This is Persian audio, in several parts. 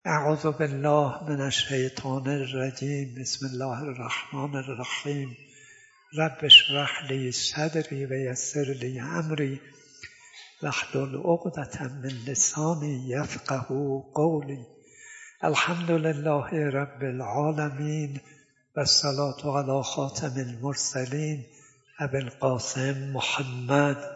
اعوذ بالله من الشیطان الرجیم. بسم الله الرحمن الرحیم. رب اشرح لی صدری و یسر لی امری واحلل عقدة من لسانی یفقهوا قولی. الحمد لله رب العالمین و الصلاة علی خاتم المرسلین ابی القاسم محمد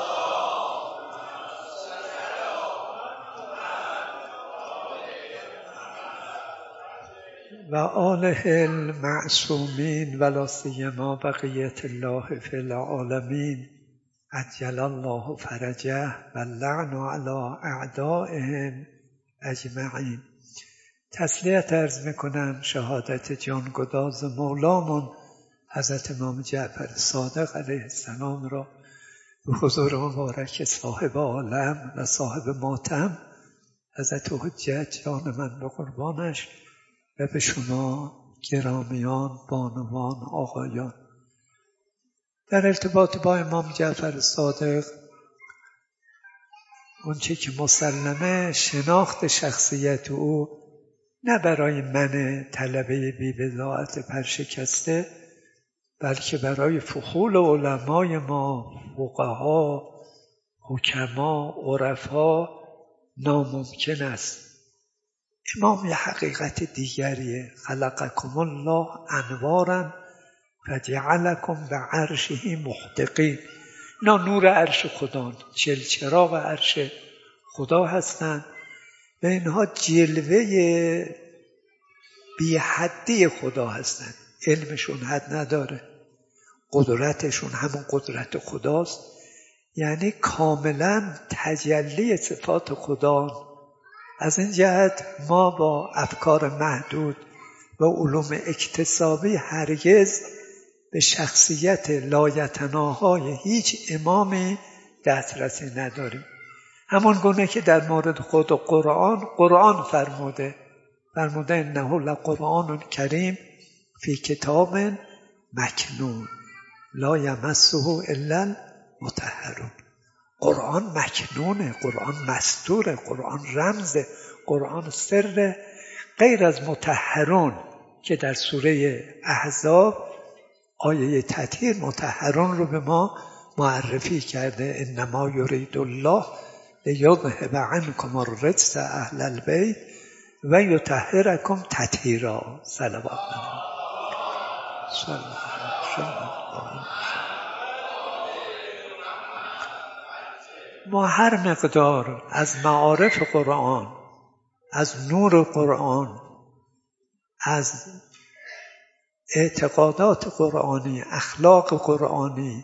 و آله المعصومین ولا سیما بقیة الله فی العالمین عجل الله فرجه و اللعن علی اعدائهم اجمعین. تسلیت عرض میکنم شهادت جانگداز مولامون حضرت امام جعفر صادق علیه السلام را به حضور مبارک صاحب عالم و صاحب ماتم حضرت حجت جان من به قربانش و به شما گرامیان بانوان آقایان. در ارتباط با امام جعفر صادق اونچه که مسلمه شناخت شخصیت او نه برای من طلبه بی بضاعت پرشکسته بلکه برای فخول علمای ما، فقها، حکما، عرفا ناممکن است. امام یه حقیقت دیگریه. خلقکم الله انوارا فجعلکم به عرشه محدقین. اینا نور عرش خدا، چراغ عرش خدا هستند و اینها جلوه بی حدی خدا هستند. علمشون حد نداره، قدرتشون همون قدرت خداست، یعنی کاملا تجلی صفات خدا. از این جهت ما با افکار محدود و علوم اکتسابی هرگز به شخصیت لایتناهای هیچ امامی دسترسی نداریم. همون گونه که در مورد خود قرآن فرموده انه لقرآن کریم فی کتاب مکنون لا یمسه الا المطهرون. قرآن مکنونه، قرآن مستوره، قرآن رمزه، قرآن سر. غیر از مطهرون که در سوره احزاب آیه تطهیر مطهرون رو به ما معرفی کرده. انما یرید الله لیذهب عنکم الرجس اهل البیت و یطهرکم تطهیرا. صلوات ما هر مقدار از معارف قرآن، از نور قرآن، از اعتقادات قرآنی، اخلاق قرآنی،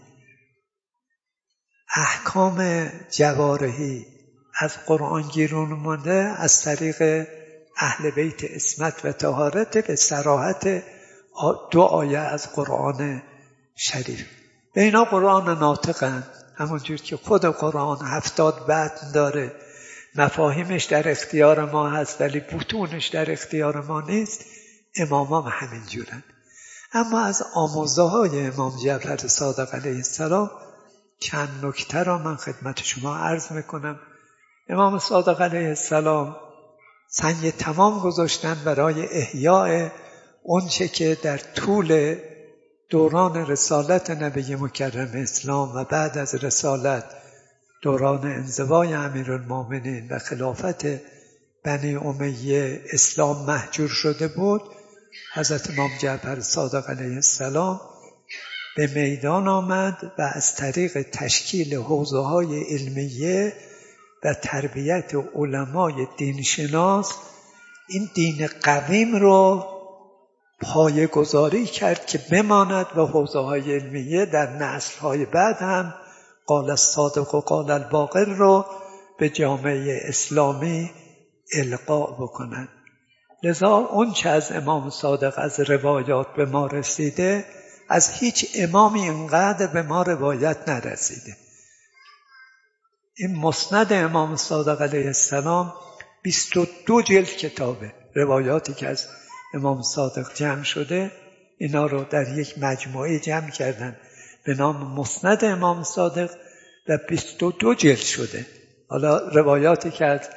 احکام جوارحی از قرآن گیرون مونده، از طریق اهل بیت عصمت و طهارت به صراحت دو آیه از قرآن شریف. به اینا قرآن ناطقند، همونجور که خود قرآن 70 متن داره، مفاهیمش در اختیار ما هست ولی بطونش در اختیار ما نیست. امامام همین جورن. اما از آموزه های امام جعفر صادق علیه السلام چند نکته را من خدمت شما عرض میکنم. امام صادق علیه السلام سنگ تمام گذاشتن برای احیاء اونچه که در طول دوران رسالت نبی مکرم اسلام و بعد از رسالت دوران انزوای امیرالمومنین و خلافت بنی امیه اسلام محجور شده بود. حضرت امام جعفر صادق علیه السلام به میدان آمد و از طریق تشکیل حوزه‌های علمیه و تربیت علمای دینشناس این دین قویم رو پایه گذاری کرد که بماند و حوزه‌های علمیه در نسل‌های بعد هم قال الصادق و قال الباقر رو به جامعه اسلامی القا بکنند. لذا اون چه از امام صادق از روایات به ما رسیده از هیچ امامی اینقدر به ما روایت نرسیده. این مسند امام صادق علیه السلام 22 جلد کتابه. روایاتی که از امام صادق جمع شده اینا رو در یک مجموعه جمع کردن به نام مسند امام صادق و 22 جلد شده. حالا روایاتی که از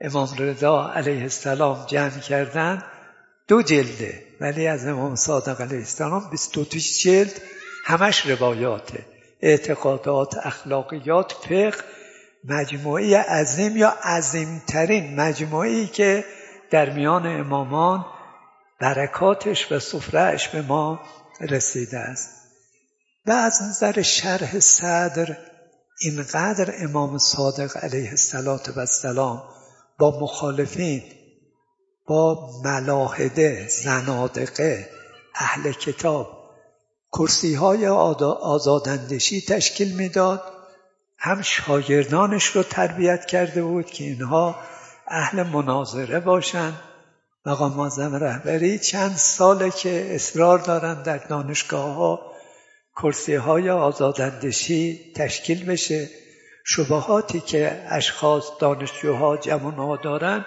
امام رضا علیه السلام جمع کردن 2 جلده، ولی از امام صادق علیه السلام 22 جلد همش روایاته، اعتقادات، اخلاقیات، فقه، مجموعه عظیم یا عظیمترین مجموعه‌ای که در میان امامان برکاتش و سفره‌اش به ما رسیده است. و از نظر شرح صدر اینقدر امام صادق علیه السلام با مخالفین، با ملاحده، زنادقه، اهل کتاب کرسی‌های آزاداندیشی تشکیل میداد، هم شاگردانش رو تربیت کرده بود که اینها اهل مناظره باشن. مقام معظم رهبری چند ساله که اصرار دارن در دانشگاه‌ها کرسی‌های آزاداندیشی تشکیل بشه، شبهاتی که اشخاص دانشجوها جوان‌ها دارن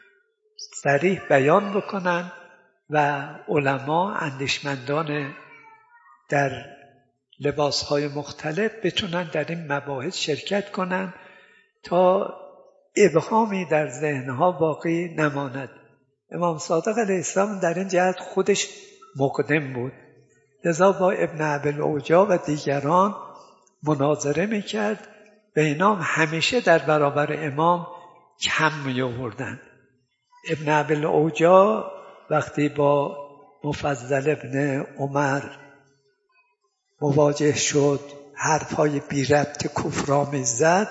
صریح بیان بکنن و علما اندیشمندان در لباسهای مختلف بتونن در این مباحث شرکت کنن تا ابهامی در ذهنها باقی نماند. امام صادق علیه السلام در این جهت خودش مقدم بود، لذا با ابن ابی‌الاوجاع و دیگران مناظره میکرد و اینا همیشه در برابر امام کم میآوردند. ابن ابی‌الاوجاع وقتی با مفضل ابن عمر مواجه شد، حرفهای بی ربط کفرآمیز زد،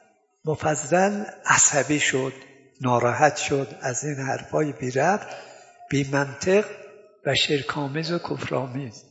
مفضل عصبی شد، ناراحت شد از این حرفهای بی ربط، بی منطق و شرک‌آمیز و کفرآمیز.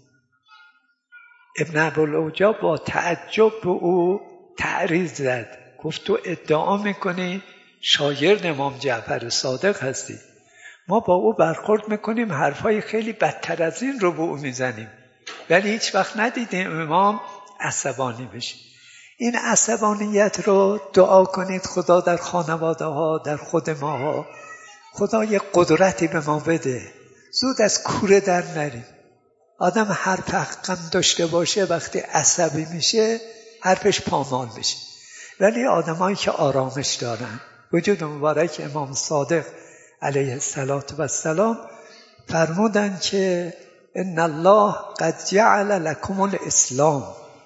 ابن ابی‌الاوجاع با تعجب به او تعریض زد، گفت تو ادعا میکنی شاگرد امام جعفر صادق هستی، ما با او برخورد میکنیم حرفای خیلی بدتر از این رو به او میزنیم، ولی هیچ وقت ندیدیم امام عصبانی بشه. این عصبانیت رو دعا کنید خدا در خانواده ها، در خود ماها، خدا یه قدرتی به ما بده، زود از کوره در نریم. آدم حرف حقم داشته باشه وقتی عصبی میشه حرفش پامال میشه، ولی آدمایی که آرامش دارن، وجود مبارک امام صادق علیه السلام فرمودن که ان الله قد جعل لكم الاسلام،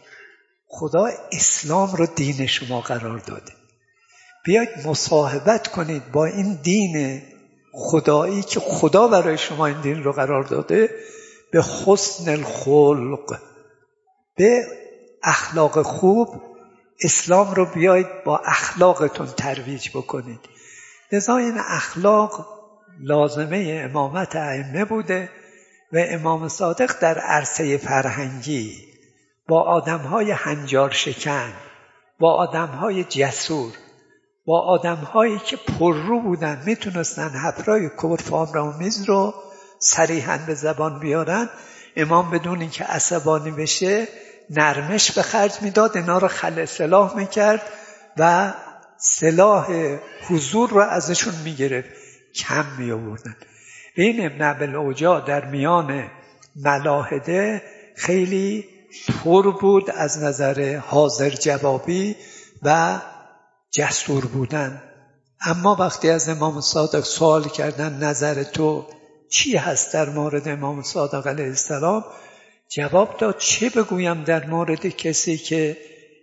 خدا اسلام رو دین شما قرار داده، بیاید مصاحبت کنید با این دین خدایی که خدا برای شما این دین رو قرار داده، به حسن الخلق، به اخلاق خوب. اسلام رو بیاید با اخلاقتون ترویج بکنید. لذا این اخلاق لازمه امامت ائمه بوده و امام صادق در عرصه فرهنگی با آدم‌های هنجار شکن، با آدم‌های جسور، با آدم‌هایی که پررو بودن، میتونستن حرفای کفرآمیز رو صریحاً به زبان بیارن، امام بدون اینکه عصبانی بشه نرمش به خرج میداد، اینا رو خلع سلاح میکرد و سلاح حضور رو ازشون میگرفت، کم میآوردن. این ابن ابی‌الاوجاع در میان ملاحده خیلی پر بود از نظر حاضر جوابی و جسور بودن. اما وقتی از امام صادق سوال کردن نظر تو چی هست در مورد امام صادق علیه السلام، جواب داد چه بگویم در مورد کسی که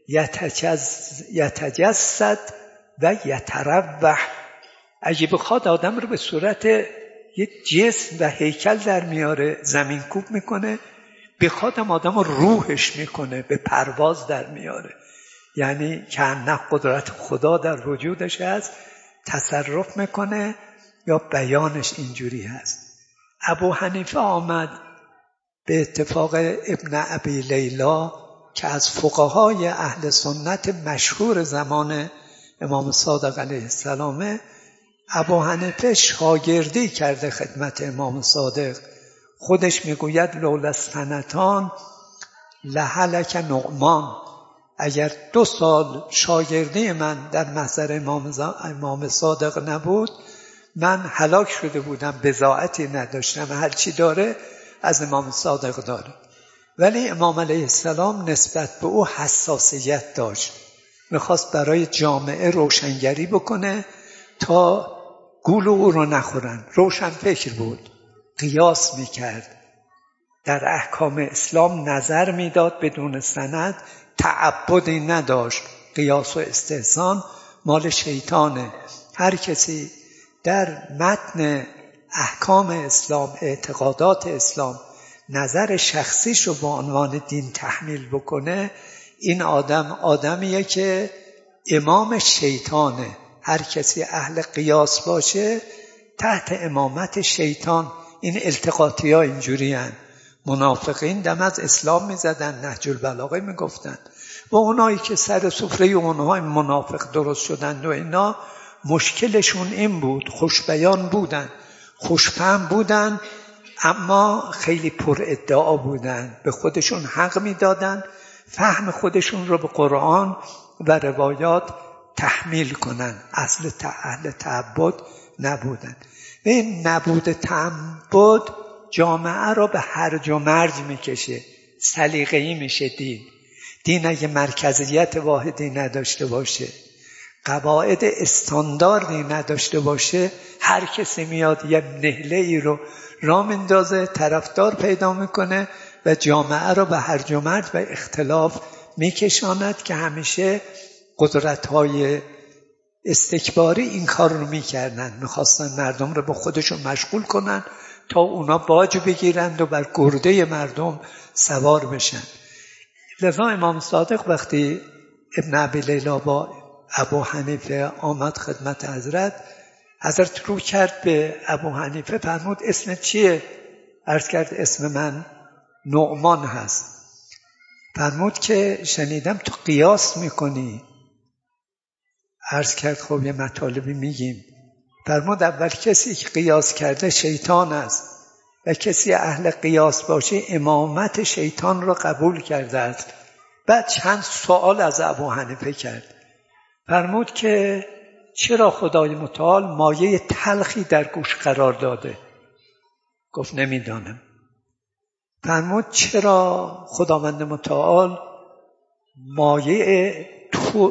یتجسد و یتروح، اگه بخواد آدم رو به صورت یه جسم و هیکل در میاره، زمین کوب میکنه، بخوادم آدم رو روحش میکنه، به پرواز در میاره، یعنی که نه قدرت خدا در وجودش هست، تصرف میکنه یا بیانش اینجوری هست. ابو حنیفه آمد به اتفاق ابن ابی لیلا که از فقهای اهل سنت مشهور زمان امام صادق علیه السلام، ابو حنیفه شاگردی کرده خدمت امام صادق. خودش میگوید لولا السنتان لهلک نعمان، اگر 2 سال شاگردی من در محضر امام صادق نبود من هلاک شده بودم، بضاعتی نداشتم، هر چی داره از امام صادق داره. ولی امام علیه السلام نسبت به او حساسیت داشت، میخواست برای جامعه روشنگری بکنه تا گول او رو نخورن. روشن فکر بود، قیاس میکرد، در احکام اسلام نظر میداد بدون سند، تعبدی نداشت. قیاس و استحسان مال شیطانه. هر کسی در متن احکام اسلام، اعتقادات اسلام، نظر شخصیش رو به عنوان دین تحمیل بکنه، این آدمیه که امام شیطانه. هر کسی اهل قیاس باشه تحت امامت شیطان. این التقاطی ها اینجوری هن. منافقین دم از اسلام می زدن، نهج البلاغه می گفتن و اونایی که سر سفره اونهای منافق درست شدند و اینا، مشکلشون این بود، خوشبیان بودن، خوشفهم بودن، اما خیلی پر ادعا بودن، به خودشون حق می دادن فهم خودشون رو به قرآن و روایات تحمیل کنن. اهل تعبد نبودن. و این نبود تعبد جامعه رو به هرج و مرج میکشه. سلیقه‌ای میشه دین اگه مرکزیت واحدی نداشته باشه، قواعد استانداردی نداشته باشه، هر کسی میاد یه نهله ای رو راه میندازه، طرفدار پیدا میکنه و جامعه رو به هرج و مرج و اختلاف میکشاند که همیشه قدرت‌های استکباری این کار رو میکردن. میخواستن مردم رو به خودشون مشغول کنن تا اونا باج بگیرند و بر گرده مردم سوار بشن. لذا امام صادق وقتی ابن ابی لیلا با ابو حنیفه آمد خدمت حضرت رو کرد به ابو حنیفه، فرمود اسمت چیه؟ عرض کرد اسم من نعمان هست. فرمود که شنیدم تو قیاس میکنی. عرض کرد خب یه مطالبی میگیم. فرمود اول کسی که قیاس کرده شیطان است و کسی اهل قیاس باشه امامت شیطان رو قبول کرده است. بعد چند سوال از ابو حنیفه کرد. فرمود که چرا خدای متعال مایه تلخی در گوش قرار داده؟ گفت نمیدانم. فرمود چرا خداوند متعال مایه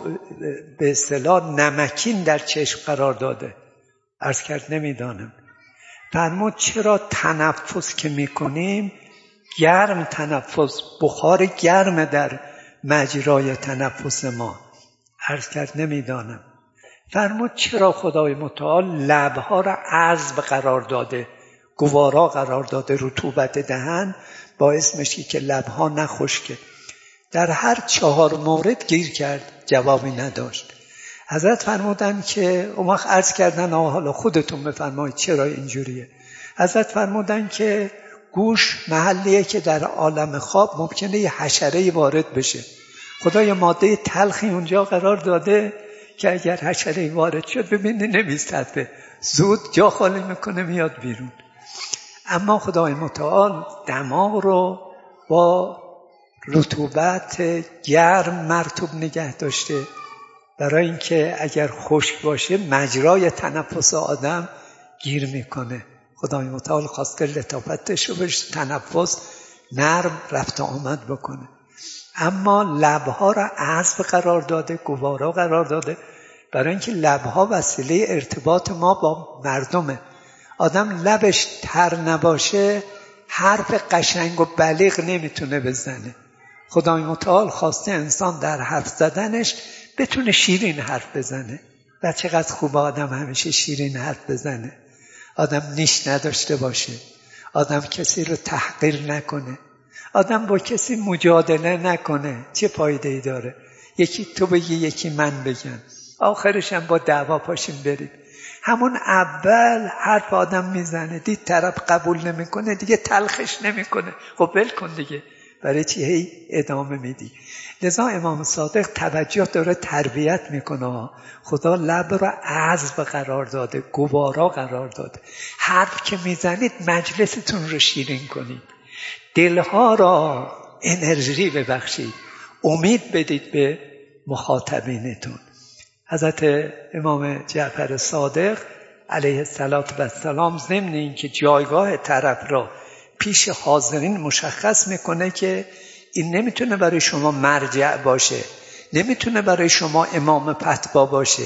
به اصطلاح نمکین در چشم قرار داده؟ عرض کرد نمیدانم. فرمود چرا تنفس که میکنیم گرم تنفس، بخار گرم در مجرای تنفس ما؟ عرض کرد نمیدانم. فرمود چرا خدای متعال لبها را عذب قرار داده، گوارا قرار داده، رطوبت دهن باعث میشه که لبها نخشکه؟ در هر 4 مورد گیر کرد، جوابی نداشت. حضرت فرمودن که اون وقت عرض کردن حالا خودتون بفرمایید چرا اینجوریه. حضرت فرمودن که گوش محلیه که در عالم خواب ممکنه یه حشره‌ای وارد بشه. خدا یه ماده تلخی اونجا قرار داده که اگر حشره‌ای وارد شد ببینه نمی‌صرفه، زود جا خالی میکنه میاد بیرون. اما خدای متعال دماغ رو با رطوبت گرم مرطوب نگه داشته برای اینکه اگر خشک باشه مجرای تنفس آدم گیر میکنه. خدای متعال خواست که لطافتش رو بهش تنفس نرم رفت آمد بکنه. اما لبها را عذب قرار داده، گوارا قرار داده برای اینکه لبها وسیله ارتباط ما با مردمه. آدم لبش تر نباشه حرف قشنگ و بلیغ نمیتونه بزنه. خدای متعال خواسته انسان در حرف زدنش بتونه شیرین حرف بزنه و چقدر خوبه آدم همیشه شیرین حرف بزنه. آدم نیش نداشته باشه، آدم کسی رو تحقیر نکنه، آدم با کسی مجادله نکنه. چه فایده ای داره؟ یکی تو بگی یکی من بگم، آخرش هم با دعوا پاشیم بریم. همون اول حرف آدم میزنه، دید طرف قبول نمیکنه دیگه تلخش نمیکنه، خب ول کن دیگه، برای چی هی ادامه میدی؟ لذا امام صادق توجه داره تربیت میکنه. خدا لب را عذب قرار داده، گوارا قرار داده. حرف که میزنید مجلستون رو شیرین کنید، دلها را انرژی ببخشید، امید بدید به مخاطبینتون. حضرت امام جعفر صادق علیه السلام ضمن این که جایگاه طرف را پیش حاضرین مشخص میکنه که این نمیتونه برای شما مرجع باشه، نمیتونه برای شما امام فتوا باشه،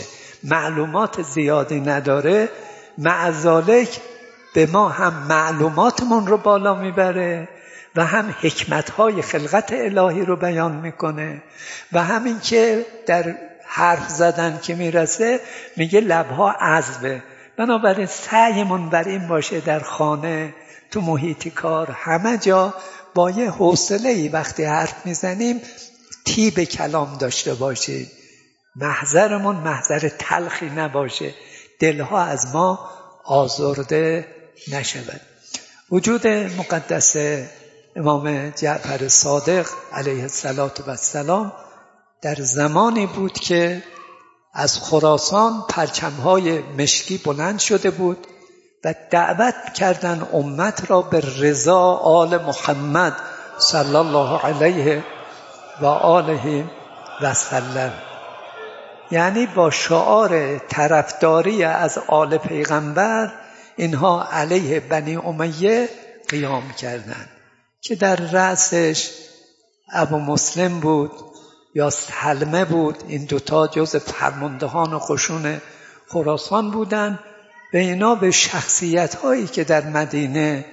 معلومات زیادی نداره، معذالک به ما هم معلوماتمون رو بالا میبره و هم حکمتهای خلقت الهی رو بیان میکنه و همین که در حرف زدن که میرسه میگه لبها عذبه. بنابراین سعیمون بر این باشه در خانه، تو محیط کار، همه جا با یه حوصله‌ای وقتی حرف میزنیم طیب کلام داشته باشیم، محضرمون محضر تلخی نباشه، دلها از ما آزرده نشود. وجود مقدس امام جعفر صادق علیه السلام در زمانی بود که از خراسان پرچم‌های مشکی بلند شده بود و دعوت کردن امت را به رضا آل محمد صلی الله علیه و آله و سلم، یعنی با شعار طرفداری از آل پیغمبر اینها علیه بنی امیه قیام کردند که در رأسش ابو مسلم بود یا سلمه بود. این دوتا جز فرماندهان قشون خراسان بودند و اینا به شخصیت هایی که در مدینه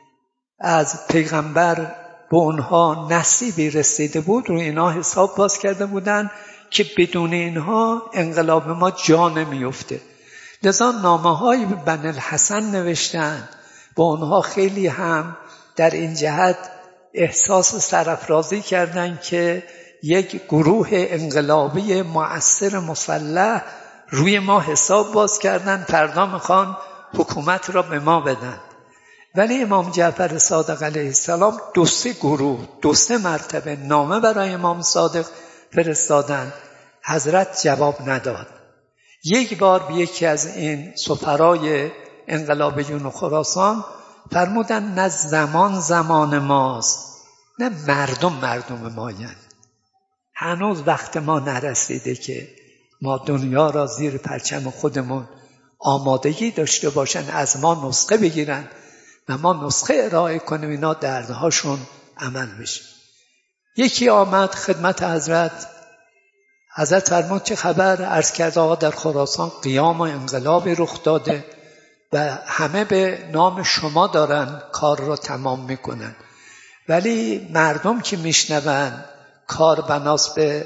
از پیغمبر به اونها نصیبی رسیده بود رو اینا حساب باز کرده بودند که بدون اینها انقلاب ما جا نمیفته. لذا نامه‌هایی به بنی الحسن نوشتند، با اونها خیلی هم در این جهت احساس سرافرازی کردند که یک گروه انقلابی مؤثر مسلح روی ما حساب باز کردن، فردا میخوان حکومت را به ما بدن. ولی امام جعفر صادق علیه السلام دو سه مرتبه نامه برای امام صادق فرستادن، حضرت جواب نداد. یک بار به یکی از این سفرای انقلابیون خراسان فرمودن نه زمان ماست، نه مردم مایند. هنوز وقت ما نرسیده که ما دنیا را زیر پرچم خودمون آمادگی داشته باشن، از ما نسخه بگیرن و ما نسخه ارائه کنیم، اینا دردهاشون عمل بشه. یکی آمد خدمت حضرت فرمود چه خبر؟ عرض کرد آقا در خراسان قیام و انقلابی رخ داده و همه به نام شما دارن کار رو تمام میکنن، ولی مردم که میشنون کار بناس به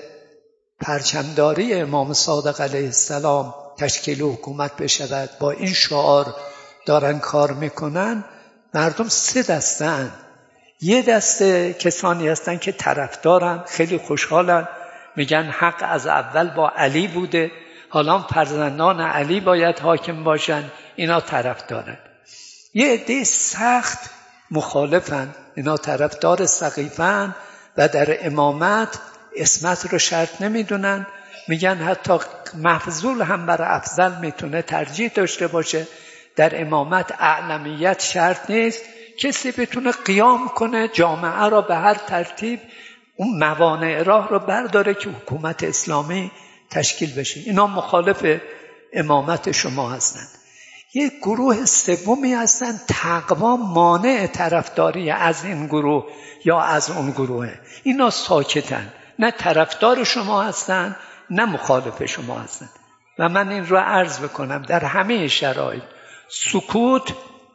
پرچمداری امام صادق علیه السلام تشکیل حکومت بشود، با این شعار دارن کار میکنن. مردم سه دستن. یه دسته کسانی هستن که طرفدارن، خیلی خوشحالن، میگن حق از اول با علی بوده، حالا فرزندان علی باید حاکم باشن، اینا طرفدارن. یه عده سخت مخالفن، اینا طرفدار سقیفن و در امامت اسمت رو شرط نمیدونن، میگن حتی مفضول هم برای افضل میتونه ترجیح داشته باشه، در امامت اعلمیت شرط نیست، کسی بتونه قیام کنه جامعه را به هر ترتیب اون موانع راه رو برداره که حکومت اسلامی تشکیل بشه. اینا مخالف امامت شما هستند. یک گروه سومی هستن تقوا مانع طرفداری از این گروه یا از اون گروه. اینا ساکتن، نه طرفدار شما هستن نه مخالف شما هستن. و من این رو عرض بکنم در همه شرایط سکوت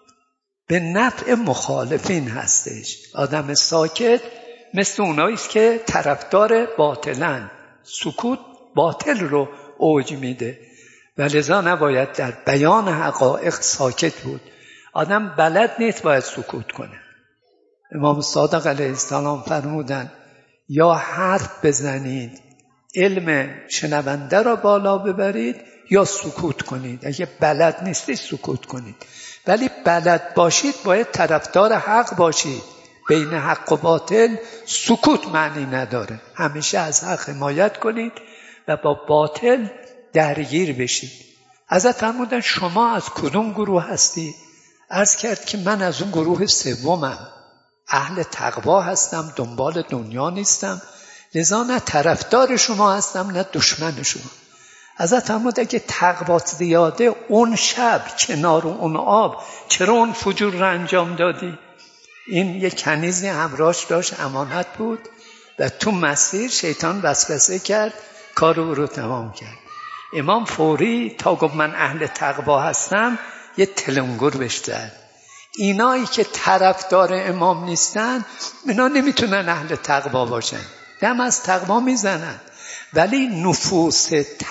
به نفع مخالفین هستش. آدم ساکت مثل اوناییست که طرفدار باطلن، سکوت باطل رو اوج میده و لذا نباید در بیان حقایق ساکت بود. آدم بلد نیست باید سکوت کنه. امام صادق علیه السلام فرمودن یا حرف بزنید علم شنونده را بالا ببرید یا سکوت کنید. اگه بلد نیستید سکوت کنید، ولی بلد باشید باید طرفدار حق باشید. بین حق و باطل سکوت معنی نداره، همیشه از حق حمایت کنید و با باطل درگیر بشید. حضرت فرمودن شما از کدوم گروه هستی؟ عرض کرد که من از اون گروه سومم، اهل تقوا هستم، دنبال دنیا نیستم، لذا نه طرفدار شما هستم نه دشمن شما. حضرت فرمود اگه تقوات زیاده اون شب کنار اون آب چرا اون فجور رو انجام دادی؟ این یک کنیزی همراهش داشت، امانت بود و تو مسیر شیطان وسوسه کرد، کار او رو تمام کرد. امام فوری تا گفت من اهل تقوا هستم یه تلنگر بهش زد. اینایی که طرفدار امام نیستن اینا نمیتونن اهل تقوا باشن، دم از تقوا میزنن. ولی نفوس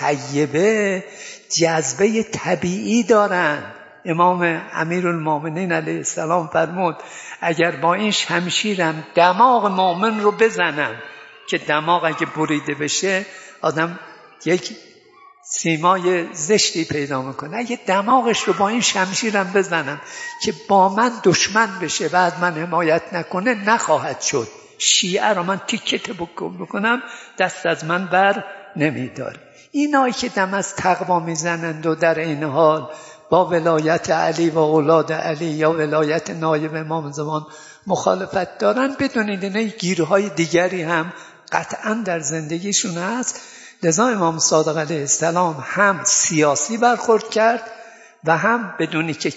طیبه جذبه طبیعی دارن. امام امیرالمومنین علیه السلام فرمود اگر با این شمشیرم دماغ مؤمن رو بزنم، که دماغ اگه بریده بشه آدم یک سیمای زشتی پیدا میکنه، اگه دماغش رو با این شمشیرم بزنم که با من دشمن بشه بعد من حمایت نکنه نخواهد شد. شیعه رو من تیکه بکنم دست از من بر نمیداره. اینایی که دم از تقوا میزنند و در این حال با ولایت علی و اولاد علی یا ولایت نایب امام زمان مخالفت دارن، بدونید اینا گیرهای دیگری هم قطعا در زندگیشون هست. لذا امام صادق علیه السلام هم سیاسی برخورد کرد و هم بدونی که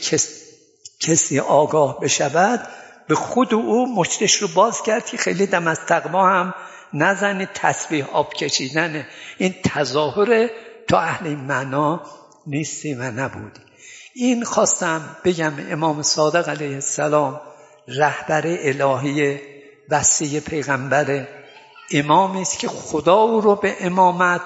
کسی آگاه بشود به خود او مشتش رو باز کرد که خیلی دم از تقوا هم نزنید، تسبیح آب کشیدن این تظاهر تا اهل این معنا نیستی و نبودی. این خواستم بگم امام صادق علیه السلام رهبر الهی وصی پیغمبر، امامی است که خدا او رو به امامت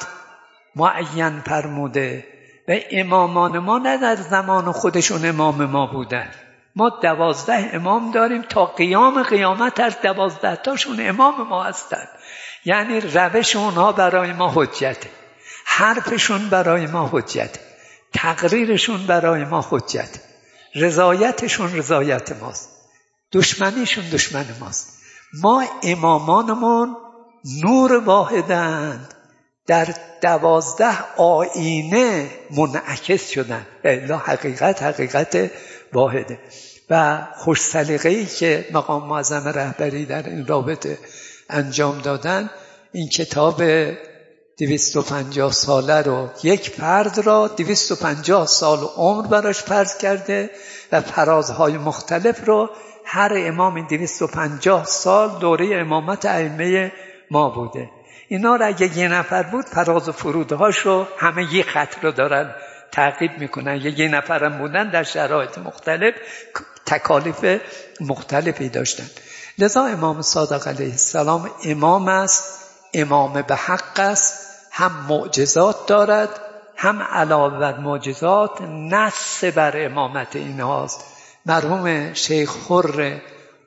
معین فرموده و امامان ما نه در زمان خودشون امام ما بودن. ما 12 امام داریم تا قیام قیامت، هر 12 تاشون امام ما هستن. یعنی روش اونها برای ما حجته، حرفشون برای ما حجته، تقریرشون برای ما حجته، رضایتشون رضایت ماست، دشمنیشون دشمن ماست. ما امامانمون نور واحدند، در 12 آینه منعکس شدن. الا حقیقت واحده. و خوش سلیقه‌ای که مقام معظم رهبری در این رابطه انجام دادن، این کتاب 250 ساله رو یک فرد را 250 سال عمر براش فرض کرده و فرازهای مختلف رو هر امام 250 سال دوره امامت ائمه ما بوده. اینا را اگه یه نفر بود فراز و فرودهاش رو همه یه خط رو دارن تعقیب میکنن. یه نفرم بودن در شرایط مختلف تکالیف مختلفی داشتن. لذا امام صادق علیه السلام امام است، امام به حق است، هم معجزات دارد هم علاوه بر معجزات نص بر امامت اینهاست. مرحوم شیخ خر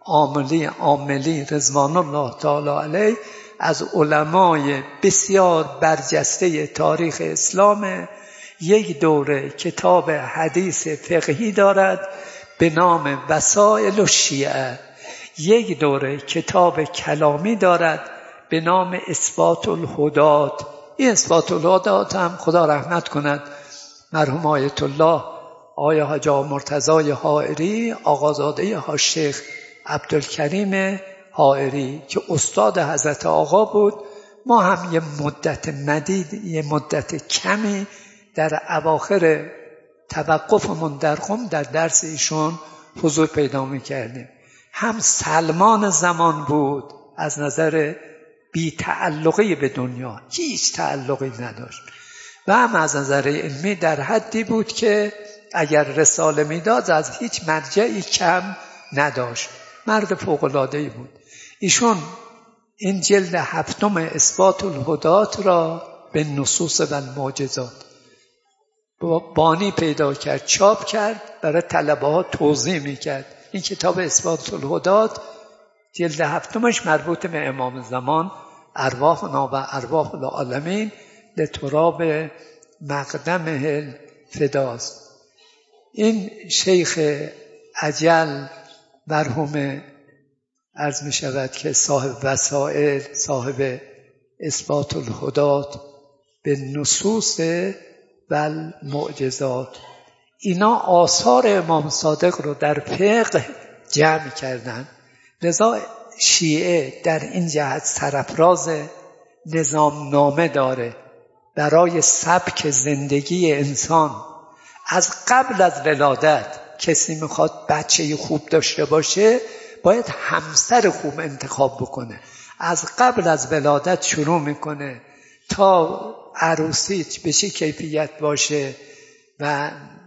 عاملی رضوان الله تعالی علیه از علمای بسیار برجسته تاریخ اسلام، یک دوره کتاب حدیث فقهی دارد به نام وسائل الشیعه، یک دوره کتاب کلامی دارد به نام اثبات الهدات. این اثبات الهدات هم خدا رحمت کند مرحوم آیت الله آیا حاج مرتضی حائری، آقازاده ها شیخ عبدالکریم حائری که استاد حضرت آقا بود. ما هم یه مدت مدید، یه مدت کمی در اواخر توقفمون در قم در درس ایشون حضور پیدا می‌کردیم. هم سلمان زمان بود از نظر بی تعلقی به دنیا، هیچ تعلقی نداشت، و هم از نظر علمی در حدی بود که اگر رساله میداد از هیچ مرجعی کم نداشت. مرد فوق‌العاده‌ای بود. ایشون این جلد 7 اثبات الهدات را به نصوص و المعجزات بانی پیدا کرد، چاپ کرد، برای طلبه ها توضیح میکرد. این کتاب اثبات الهدات جلد 7 مربوط به امام زمان، ارواحنا و ارواح العالمین لتراب مقدمه الفداست. این شیخ اجل مرحوم عرض می شود که صاحب وسائل، صاحب اثبات الهدات به نصوص و المعجزات، اینا آثار امام صادق رو در فقه جمع کردن. لذا شیعه در این جهت سرفراز نظام نامه داره برای سبک زندگی انسان. از قبل از ولادت کسی میخواد بچه خوب داشته باشه باید همسر خوب انتخاب بکنه. از قبل از ولادت شروع میکنه تا عروسیت به چه کیفیت باشه و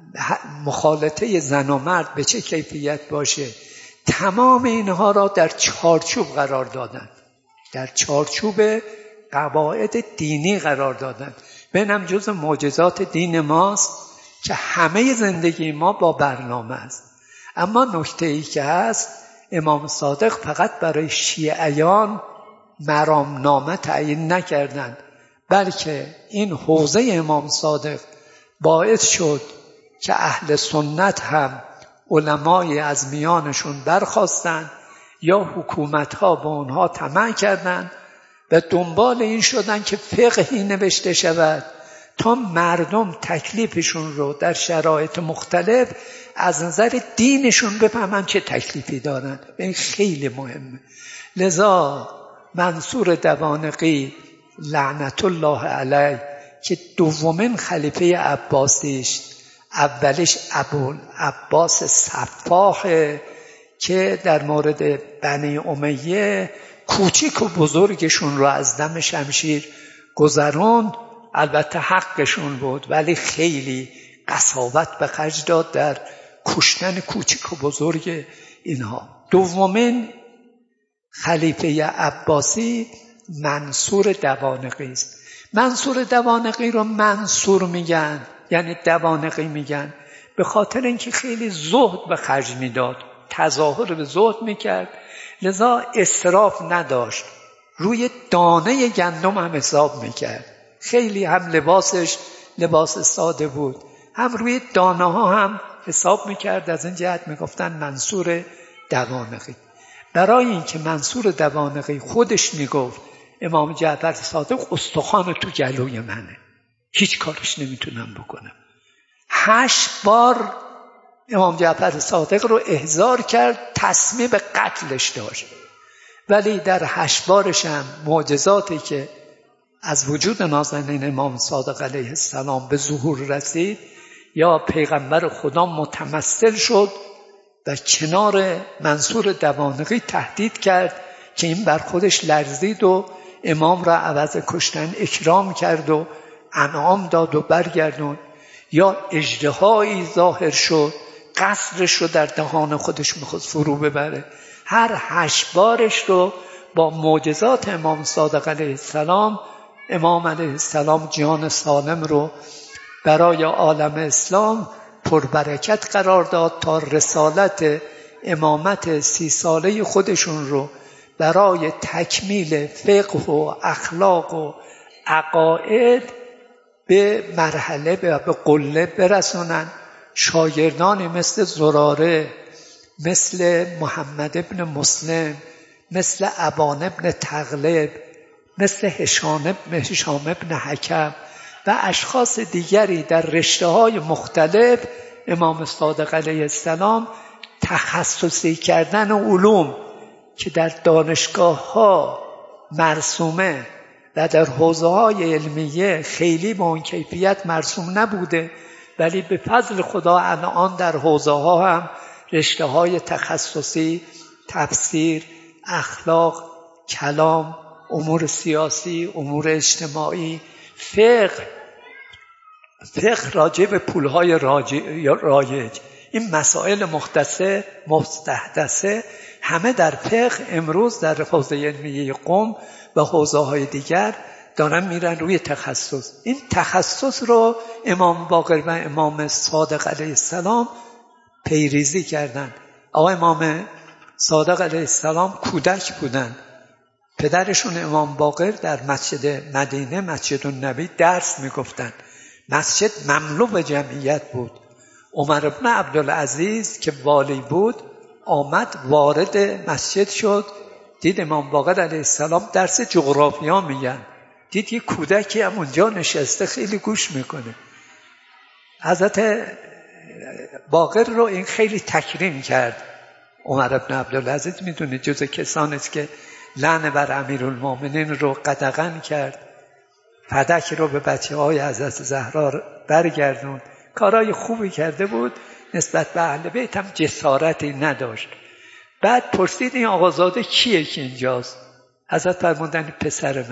مخالطه زن و مرد به چه کیفیت باشه، تمام اینها را در چارچوب قرار دادن، در چارچوب قواعد دینی قرار دادن. بینم جز معجزات دین ماست که همه زندگی ما با برنامه است. اما نکته ای که هست، امام صادق فقط برای شیعیان مرامنامه تعیین نکردند، بلکه این حوزه امام صادق باعث شد که اهل سنت هم علمای از میانشون برخاستند یا حکومت‌ها با اونها طمع کردند و دنبال این شدن که فقهی نوشته شود تا مردم تکلیفشون رو در شرایط مختلف از نظر دینشون بفهمن چه تکلیفی دارن. این خیلی مهمه. لذا منصور دوانقی لعنت الله علیه که دومین خلیفه عباسیش، اولش ابوالعباس سفاح که در مورد بنی امیه کوچیک و بزرگشون رو از دم شمشیر گذروند، البته حقشون بود ولی خیلی قساوت به خرج داد در کشتن کوچیک و بزرگ اینها. دومین خلیفه عباسی منصور دوانقی است. منصور دوانقی رو منصور میگن، یعنی دوانقی میگن، به خاطر اینکه خیلی زهد به خرج میداد، تظاهر به زهد میکرد، لذا اسراف نداشت، روی دانه گندم هم حساب میکرد. خیلی هم لباسش لباس ساده بود، هم روی دانه ها هم حساب میکرد. از این جهت میگفتن منصور دوانقی. برای اینکه منصور دوانقی خودش میگفت امام جعفر صادق استخوان تو جلوی منه، هیچ کارش نمیتونم بکنم. 8 بار امام جعفر صادق رو احضار کرد، تصمیم به قتلش داشت، ولی در 8 بارش هم معجزاتی که از وجود نازنین امام صادق علیه السلام به ظهور رسید، یا پیغمبر خدا متمثل شد و کنار منصور دوانقی تهدید کرد که این بر خودش لرزید و امام را عوض کشتن اکرام کرد و انعام داد و برگردون، یا اژدهایی ظاهر شد قصرش رو در دهان خودش میخواست فرو ببره. هر 8 بارش رو با معجزات امام صادق علیه السلام، امام علیه السلام جان سالم رو برای عالم اسلام پربرکت قرار داد تا رسالت امامت 30 ساله خودشون رو برای تکمیل فقه و اخلاق و عقاید به مرحله به قله برسونن. شاگردانی مثل زراره، مثل محمد ابن مسلم، مثل ابان ابن تغلب، مثل هشام ابن حکم و اشخاص دیگری در رشته‌های مختلف امام صادق علیه السلام تخصصی کردن علوم که در دانشگاه‌ها مرسومه و در حوزه‌های علمیه خیلی با اون کیفیت مرسوم نبوده، ولی به فضل خدا الان در حوزه‌ها هم رشته‌های تخصصی، تفسیر، اخلاق، کلام، امور سیاسی، امور اجتماعی، فقه راجع به پولهای رایج، این مسائل مستحدثه همه در فقه امروز در حوزه علمیه قم و حوزه‌های دیگر دارن میرن روی تخصص. این تخصص رو امام باقر و امام صادق علیه السلام پیریزی کردن. آقا امام صادق علیه السلام کودک بودن، پدرشون امام باقر در مسجد مدینه، مسجد النبی درس میگفتن. مسجد مملو به جمعیت بود. عمر بن عبدالعزیز که والی بود آمد وارد مسجد شد، دید امام باقر علیه السلام درس جغرافیا میگن، دید یه کودکی هم اونجا نشسته خیلی گوش میکنه. حضرت باقر رو این خیلی تکریم کرد. عمر بن عبدالعزیز میدونید جز کسانی است که لعن بر امیرالمومنین رو قدغن کرد، فدک رو به بچه‌های حضرت زهرا برگردوند، کارهای خوبی کرده بود، نسبت به اهل بیت هم جسارتی نداشت. بعد پرسید این آقازاده کیه که اینجاست؟ حضرت فرمودن پسر منه.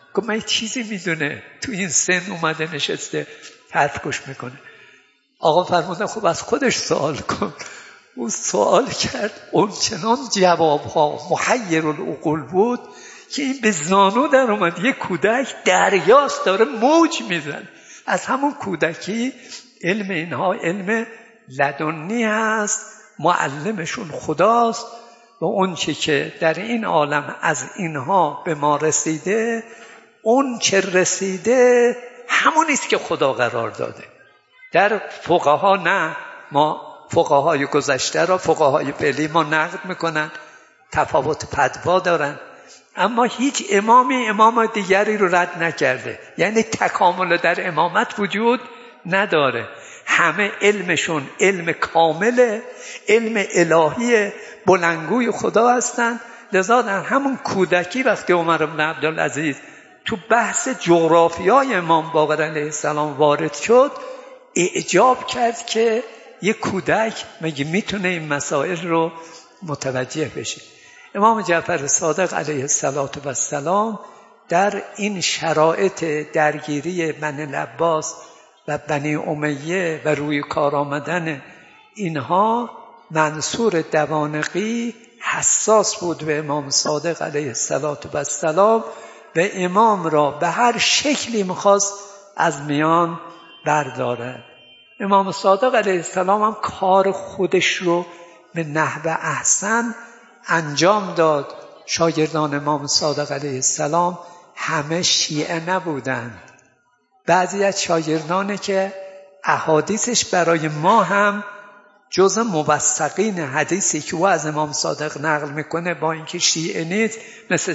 گفت من چیزی میدونه، تو این سن اومده نشسته حرف گوش میکنه. آقا فرمودن خب از خودش سوال کن. او سوال کرد، اون چنان جوابها محیر العقول بود که این به زانو در اومد. یک کودک دریاست داره موج میزن. از همون کودکی علم اینها علم لدنی هست، معلمشون خداست و اون چه که در این عالم از اینها به ما رسیده، اون چه رسیده همونیست که خدا قرار داده. در فقها نه، ما فقهای گذشته را فقهای فعلی ما نقد میکنن، تفاوت فتوا دارن، اما هیچ امامی امام دیگری رو رد نکرده. یعنی تکامل در امامت وجود نداره. همه علمشون علم کامله، علم الهی بلندگوی خدا هستن. لذا در همون کودکی وقتی عمر بن عبدالعزیز تو بحث جغرافیای امام باقر علیه السلام وارد شد، اعجاب کرد که یک کودک مگه میتونه این مسائل رو متوجه بشه. امام جعفر صادق علیه السلام در این شرایط درگیری بنی العباس و بنی امیه و روی کار آمدن اینها، منصور دوانقی حساس بود به امام صادق علیه السلام و امام را به هر شکلی میخواست از میان بردارد. امام صادق علیه السلام هم کار خودش رو به نحو احسن انجام داد. شاگردان امام صادق علیه السلام همه شیعه نبودند. بعضی از شاگردانه که احادیثش برای ما هم جز موثقین حدیثی که او از امام صادق نقل میکنه با اینکه شیعه نیست، مثل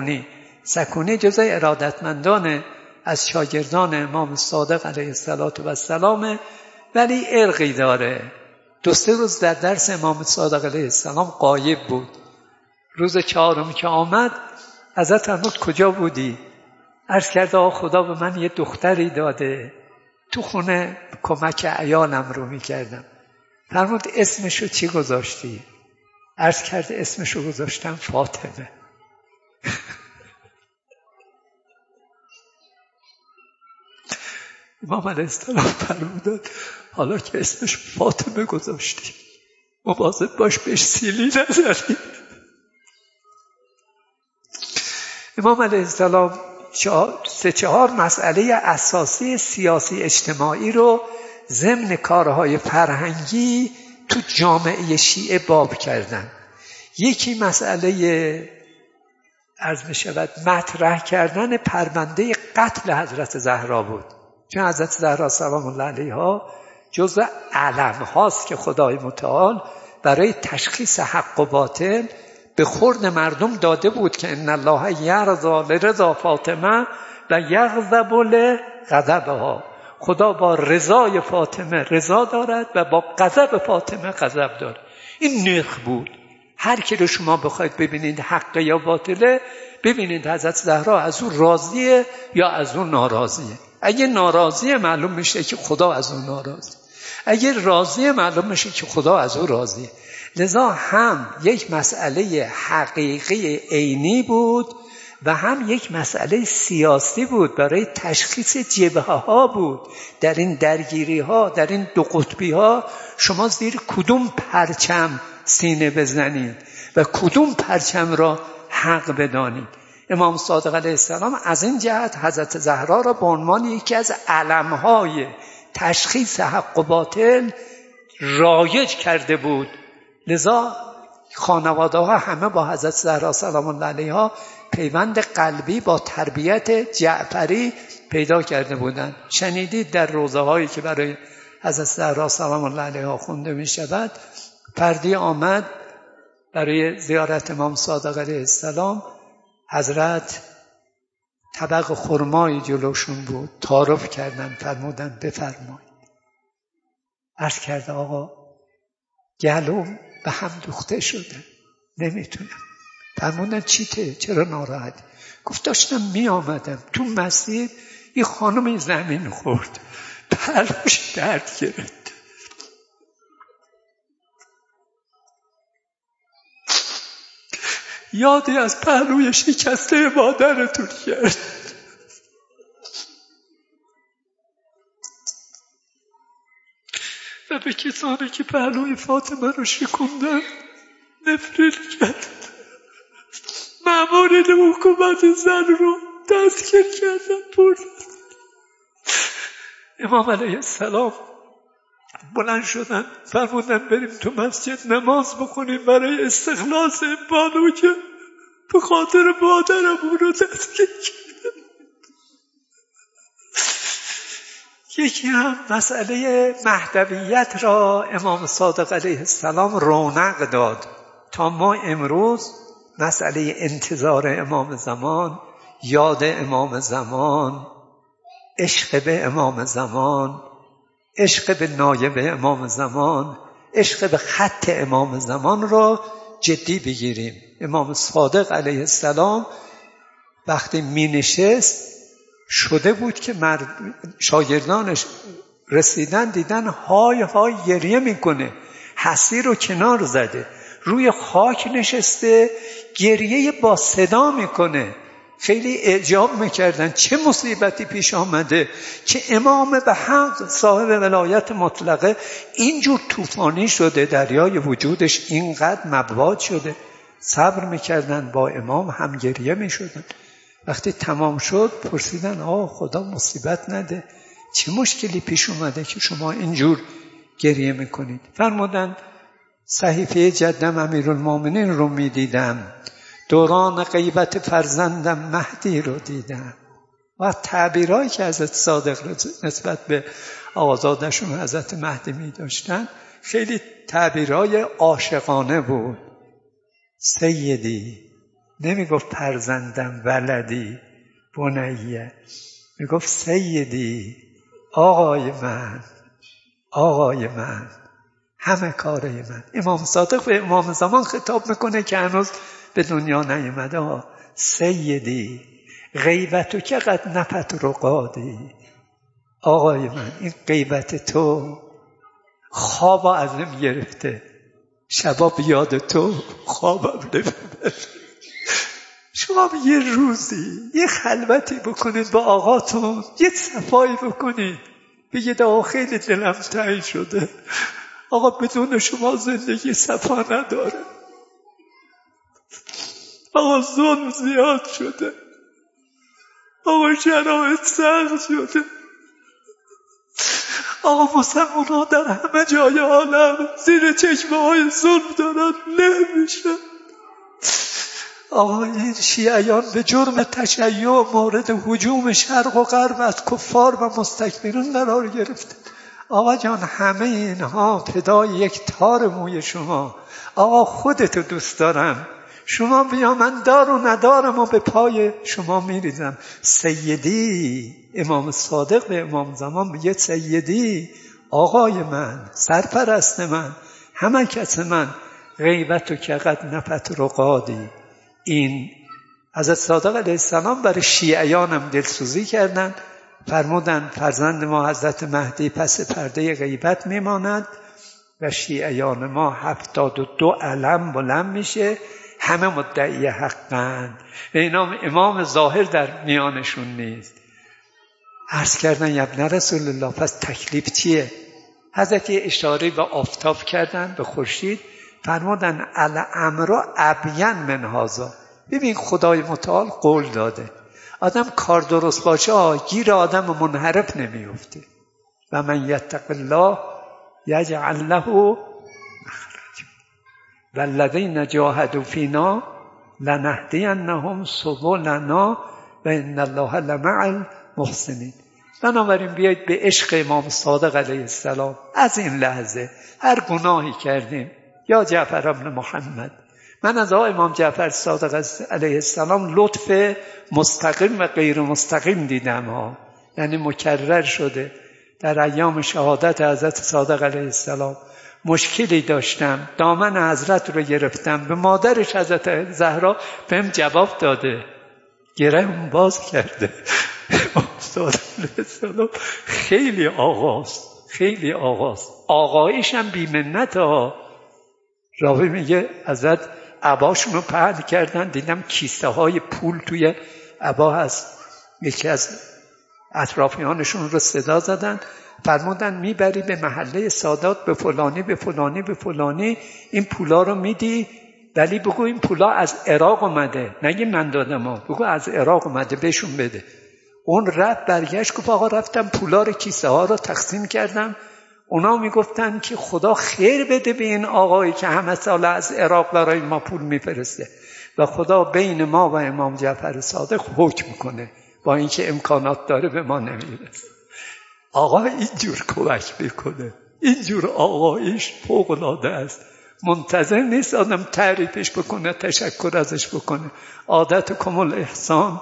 سکونی جز ارادتمندان از شاگردان امام صادق علیه السلام، ولی ارقی داره. 2-3 روز در درس امام صادق علیه السلام غایب بود. روز 4 که آمد حضرت فرمود کجا بودی؟ عرض کرد آقا خدا به من یه دختری داده، تو خونه کمک عیالم رو میکردم. فرمود اسمشو چی گذاشتی؟ عرض کرد اسمشو گذاشتم فاطمه. امام علیه السلام فرمودن حالا که اسمش فاطمه گذاشتی مواظب باش بهش سیلی نزنی. امام علیه السلام 3-4 مسئله اساسی سیاسی اجتماعی رو ضمن کارهای فرهنگی تو جامعه شیعه باب کردن. یکی مسئله عرض می شود مطرح کردن پرونده قتل حضرت زهرا بود، چون حضرت زهرا سلام الله علیها جزء علم هاست که خدای متعال برای تشخیص حق و باطل به خورد مردم داده بود که ان الله یرضا لرضا فاطمه و یغضب لغضبها. خدا با رضای فاطمه رضا دارد و با غضب فاطمه غضب دارد. این نرخ بود. هر کی رو شما بخواید ببینید حق یا باطله، ببینید حضرت زهرا از اون راضیه یا از اون ناراضیه. اگه ناراضیه معلوم میشه که خدا از اون ناراضیه، اگه راضیه معلوم میشه که خدا از اون راضیه. لذا هم یک مسئله حقیقی عینی بود و هم یک مسئله سیاسی بود، برای تشخیص جبهه ها بود. در این درگیری ها، در این دو قطبی ها شما زیر کدوم پرچم سینه بزنید و کدوم پرچم را حق بدانید. امام صادق علیه السلام از این جهت حضرت زهرا را به عنوان یکی از علمهای تشخیص حق و باطل رایج کرده بود. لذا خانواده ها همه با حضرت زهرا سلام الله علیها پیوند قلبی با تربیت جعفری پیدا کرده بودند. شنیدید در روزه هایی که برای حضرت زهرا سلام الله علیها خونده می شود، فردی آمد برای زیارت امام صادق علیه السلام، حضرت طبق خرمای جلوشون بود، تعارف کردن، فرمودن بفرمایید. عرض کرده آقا گلوم به هم دوخته شده نمیتونم. فرمودن چیته؟ چرا ناراحتی؟ گفت داشتم می آمدم تو مسجد یه خانم زمین خورد، پهلوش درد گرفت. یادی از پهلوی شکسته مادرتون کرد. و به کسانی که پهلوی فاطمه رو شکوندن نفرین کرد. مامورین حکومت زن رو دستگیر کردن بردن. امام علیه السلام بلند شدن فرمودن بریم تو مسجد نماز بکنیم برای استخلاص این بانو که به خاطر مادرمون رو دستگیر کردن. یکی هم مسئله مهدویت را امام صادق علیه السلام رونق داد تا ما امروز مسئله انتظار امام زمان، یاد امام زمان، عشق به امام زمان، عشق به نایب امام زمان، عشق به خط امام زمان را جدی بگیریم. امام صادق علیه السلام وقتی می نشست شده بود که شاگردانش رسیدن دیدن های های گریه میکنه، حسی رو کنار زده، روی خاک نشسته گریه با صدا میکنه. خیلی اعجاب میکردن چه مصیبتی پیش آمده که امام به حق صاحب ولایت مطلقه اینجور طوفانی شده، دریای وجودش اینقدر مبعاد شده. صبر میکردن، با امام هم گریه میشدن. وقتی تمام شد پرسیدن خدا مصیبت نده، چه مشکلی پیش اومده که شما اینجور گریه میکنید؟ فرمودند صحیفه جدم امیرالمومنین رو میدیدم، دوران غیبت فرزندم مهدی رو دیدم. و تعبیرهایی که حضرت صادق نسبت به آقازادشون حضرت مهدی می داشتن خیلی تعبیرهای عاشقانه بود. سیدی، نمی گفت فرزندم، ولدی، بنیه، می گفت سیدی، آقای من، آقای من، همه کاره من. امام صادق به امام زمان خطاب میکنه که هنوز به دنیا نیامده. سیدی غیبتو که قد نفت رقادی، آقای من این غیبت تو خواب ازم گرفته، شبا بیاد تو خوابم نمیبره. شما یه روزی یه خلوتی بکنید با آقاتون، یه صفایی بکنید، بگید خیلی دلم تنگ شده، آقا بدون شما زندگی صفا نداره، آقا ظلم زیاد شده، آقا شرایط سخت شده، آقا مسلمان ها در همه جای عالم زیر چشمه های ظلم دارن نمیشه، آقا این شیعیان به جرم تشیع مورد هجوم شرق و غرب از کفار و مستکبرین قرار گرفته. آقا جان همه اینها فدای یک تار موی شما، آقا خودتو دوست دارم، شما بیا من دار و ندارم و به پای شما میریزم. سیدی، امام صادق به امام زمان میگه سیدی، آقای من، سرپرست من، همه کس من، غیبتو که قد نفت رقادی. این حضرت صادق علیه السلام برای شیعیان هم دلسوزی کردن، فرمودن فرزند ما حضرت مهدی پس پرده غیبت میماند و شیعیان ما 72 علم بلند میشه، همه مدعی حقن و اینا امام ظاهر در میانشون نیست. عرض کردن یا ابن رسول الله پس تکلیف چیه؟ حضرت اشاره به آفتاب کردن، به خورشید، فرمودن الامر ابین من هذا. ببین خدای متعال قول داده آدم کار درست باشه گیر آدم منحرف نمیفته. و من یتق الله یجعل له مخرجا والذین جاهدوا فینا لنهدینهم سبلنا و ان الله لمع المحسنین. بنابراین بیایید به عشق امام صادق علیه السلام از این لحظه هر گناهی کردیم، یا جعفر ابن محمد، من از امام جعفر صادق علیه السلام لطف مستقیم و غیر مستقیم دیدم یعنی مکرر شده. در ایام شهادت حضرت صادق علیه السلام مشکلی داشتم، دامن حضرت رو گرفتم، به مادرش حضرت زهرا بهم جواب داده، گره‌ام باز کرده. امام صادق علیه السلام خیلی آقاست، آقایش هم بی‌منت راوی میگه حضرت عباشون رو پهن کردن، دیدم کیسه های پول توی عبا هست، یکی از اطرافیانشون رو صدا زدن، فرمودن میبری به محله سادات به فلانی به فلانی به فلانی، این پولا رو میدی، ولی بگو این پولا از عراق اومده، نگی من دادم ها، بگو از عراق اومده بهشون بده. اون رفت برگشت گفت آقا رفتم پولا رو کیسه ها رو تقسیم کردم، اونا میگفتن که خدا خیر بده به این آقایی که همه سال از عراق برای ما پول میفرسته و خدا بین ما و امام جعفر صادق حکم کنه، با اینکه امکانات داره به ما نمیرسه. آقا اینجور کمک میکنه، اینجور آقایش فوق‌العاده است. منتظر نیست آدم تعریفش بکنه، تشکر ازش بکنه. عادت کمال احسان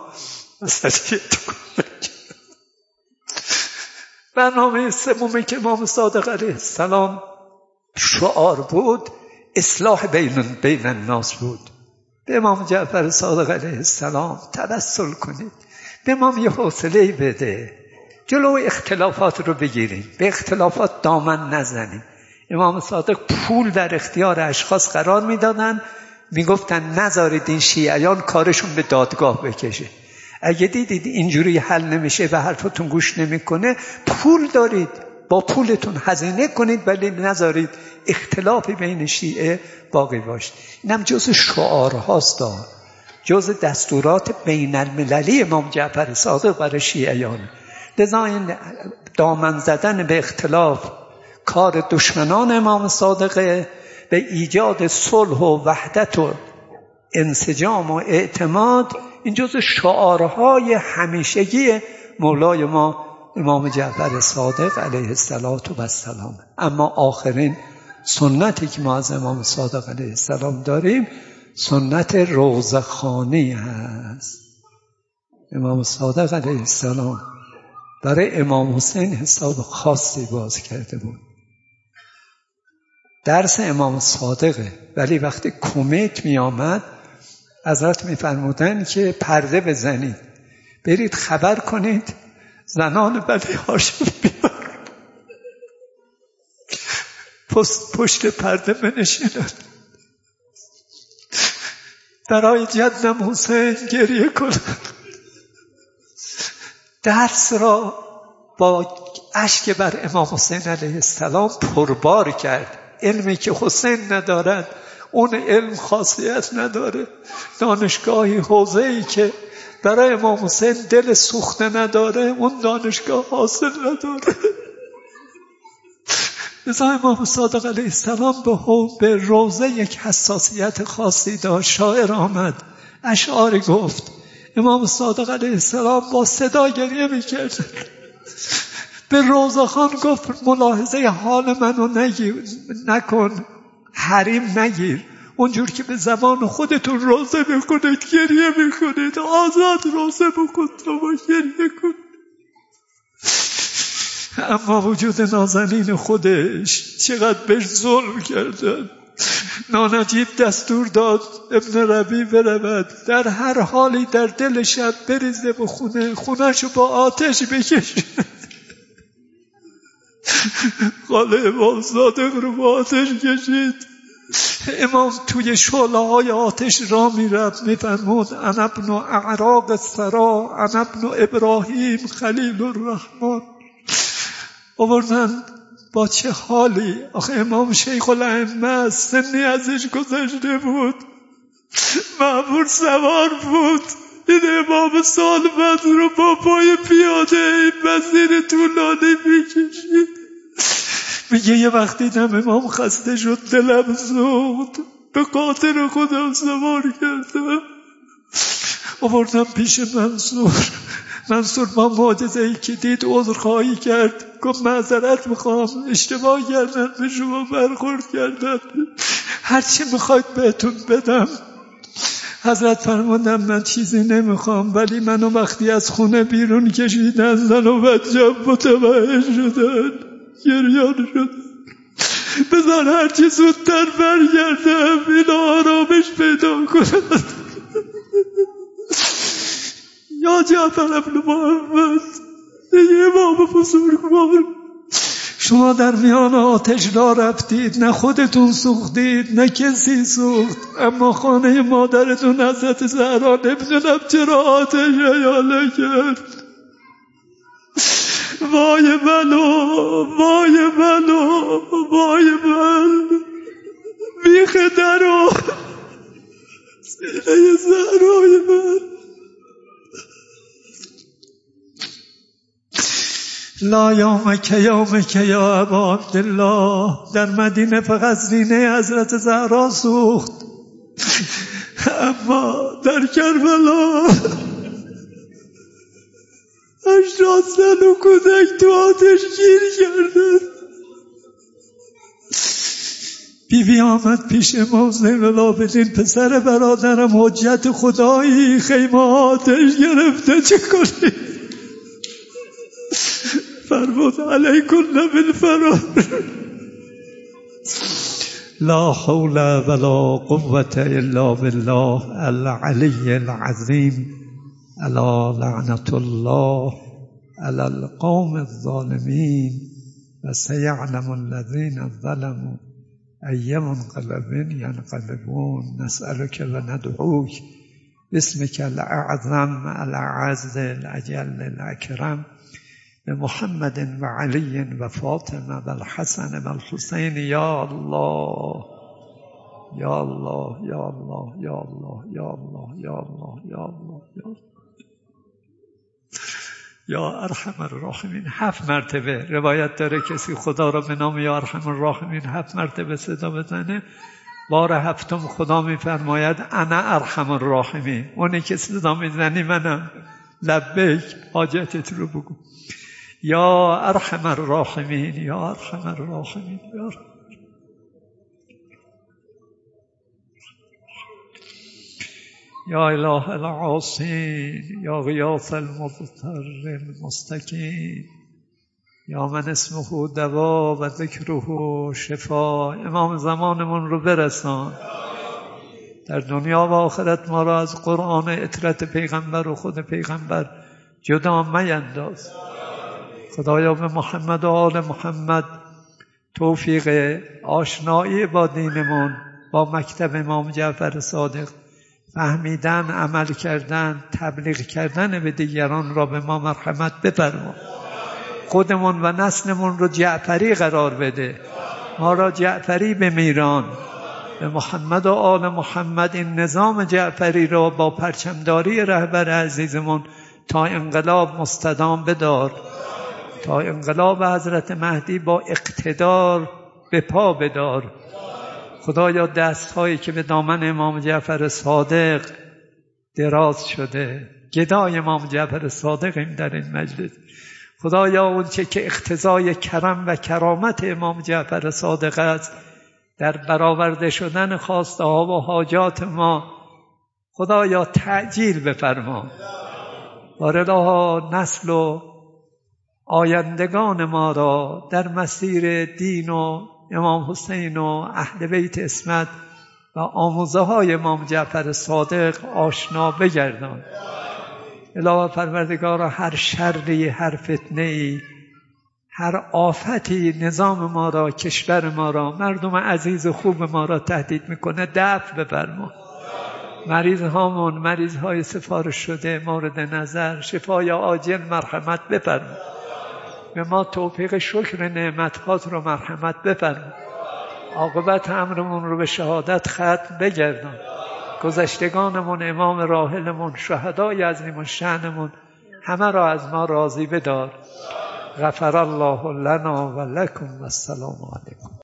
برنامه سوم که امام صادق علیه السلام شعار بود اصلاح بین الناس بود. به امام جعفر صادق علیه السلام توسل کنید، به امام یه حوصله بده، جلو اختلافات رو بگیریم، به اختلافات دامن نزنیم. امام صادق پول در اختیار اشخاص قرار میدادن، میگفتن نذارید این شیعیان کارشون به دادگاه بکشه، اگه دیدید اینجوری حل نمیشه و حرفتون گوش نمیکنه، پول دارید با پولتون هزینه کنید، ولی نذارید اختلافی بین شیعه باقی باشه. اینم جز شعارهاست، جز دستورات بین المللی امام جعفر صادق برای شیعیان. لذا این دامن زدن به اختلاف کار دشمنان امام صادقه، به ایجاد صلح و وحدت و انسجام و اعتماد، این جز شعارهای همیشگی مولای ما امام جعفر صادق علیه السلام. اما آخرین سنتی که ما از امام صادق علیه السلام داریم سنت روزخوانی هست. امام صادق علیه السلام برای امام حسین حساب خاصی باز کرده بود. درس امام صادقه، ولی وقتی کمیت می آمد حضرت می فرمودن که پرده بزنید، برید خبر کنید زنان بنی هاشم بیان پشت پرده بنشینند، برای جدم حسین گریه کنند. درس را با اشک بر امام حسین علیه السلام پربار کرد. علمی که حسین ندارد اون علم خاصیت نداره. دانشگاهی حوزه‌ای که برای امام حسین دل سوخته نداره اون دانشگاه حاصل نداره. لذا امام صادق علیه السلام به روزه یک حساسیت خاصی داشت. شاعر آمد اشعاری گفت، امام صادق علیه السلام با صدا گریه میکرد، به روزخان گفت ملاحظه حال منو نکن، حریم نگیر، اونجور که به زبان خودتون روزه میکنید گریه میکنید، آزاد روزه بکن تا با گریه کن. اما وجود نازنین خودش چقدر بهش ظلم کردن. نانجیب دستور داد ابن ربیع برود در هر حالی در دل شب بریزه به خونه‌شو با آتش بکشه. خاله امام صادق رو با آتش کشید. امام توی شعله‌های آتش را میرفت، میفرمود انا ابن اعراق الثری، انا ابن ابراهیم خلیل الرحمن. آوردن با چه حالی، آخه امام شیخ الائمه است، سنی ازش گذشته بود، مأمور سوار بود، این امام سالمند رو با پای پیاده این مسیر طولانی میکشید. میگه یه وقت دیدم امام خسته شد، دلم سوخت، به خاطر خودم سوار کردم، آوردم پیش منصور با معجزه‌ای که دید عذرخواهی کرد، گفت معذرت میخوام، اشتباه کردم، به شما برخورد کردم، هرچی میخواید بهتون بدم. حضرت فرمودن من چیزی نمیخوام، ولی منو وقتی از خونه بیرون کشیدن زن و بچه‌م متوجه شدن، گریان شدن، بذار هرچی زودتر برگردم اینا آرامش پیدا کنن. یا جعفر ابن محمد، ای امام بزرگوار، شما در میان آتش را رفتید، نه خودتون سوختید نه کسی سوخت، اما خانه مادرتون حضرت زهرا نمیدونم چرا آتش عیاله کرد. وای منو وای منو وای من، بیخ درو سینه زهرای من. لا یومک یا ابا عبدالله. در مدینه فقط سینه حضرت زهرا سوخت، اما در کربلا 80 زن و کودک تو آتش گیر کردن. بیبی آمد پیش امام زین العابدین، پسر برادرم حجت خدایی، خیمه آتش گرفته، چه کنی؟ فرمود علیکن بالفرار. لا حول ولا قوة الا بالله العلی العظیم. الا لعنة الله على القوم الظالمين وسيعلم الذين ظلموا أي منقلب ينقلبون. نسألك وندعوك باسمك الأعظم الأعز الأجل الأكرم بمحمد وعلي وفاطمة والحسن والحسين. يا الله يا الله يا الله يا الله يا الله يا الله يا الله يا الله یا ارحم الراحمین. 7 مرتبه روایت داره کسی خدا را به نام یا ارحم الراحمین 7 مرتبه صدا بزنه، بار 7م خدا میفرماید انا ارحم الراحمین. اونی که صدا میزنی منم. لبیک، حاجتت رو بگو. یا ارحم الراحمین یا ارحم الراحمین یا ارحم. یا اله العاصین یا غیاث المضطر المستکین یا من اسمه دوا و ذکره شفا. امام زمانمون رو برسان در دنیا و آخرت. ما را از قرآن عطرت پیغمبر و خود پیغمبر جدا مینداز. خدایا به محمد و آل محمد توفیق آشنایی با دینمون، با مکتب امام جعفر صادق، فهمیدن، عمل کردن، تبلیغ کردن به دیگران را به ما مرحمت بفرما. خودمون و نسلمون رو جعفری قرار بده. ما را جعفری بمیران. به محمد و آل محمد این نظام جعفری را با پرچمداری رهبر عزیزمون تا انقلاب مستدام بدار. تا انقلاب حضرت مهدی با اقتدار به پا بدار. خدایا دستهایی که به دامن امام جعفر صادق دراز شده، گدای امام جعفر صادقیم در این مجلس، خدایا اون چه که اقتضای کرم و کرامت امام جعفر صادق است در برآورده شدن خواسته ها و حاجات ما، خدایا تعجیل بفرما. بارالله نسل و آیندگان ما را در مسیر دین و امام حسین و اهل بیت عصمت و آموزه های امام جعفر صادق آشنا بگردان. الهی پروردگارا هر شری، هر فتنه‌ای، هر آفتی نظام ما را، کشور ما را، مردم عزیز خوب ما را تهدید میکنه دفع بفرما. مریض هامون، مریض های سفارش شده مورد نظر، شفای عاجل مرحمت بفرما. به ما توفیق شکر نعمت‌هات رو مرحمت بفرما. عاقبت امرمون رو به شهادت ختم بگردان. گذشتگانمون، امام راحلمون، شهدای عظیم الشأنمون همه را از ما راضی بدار. غفر الله لنا و لکم و السلام علیکم.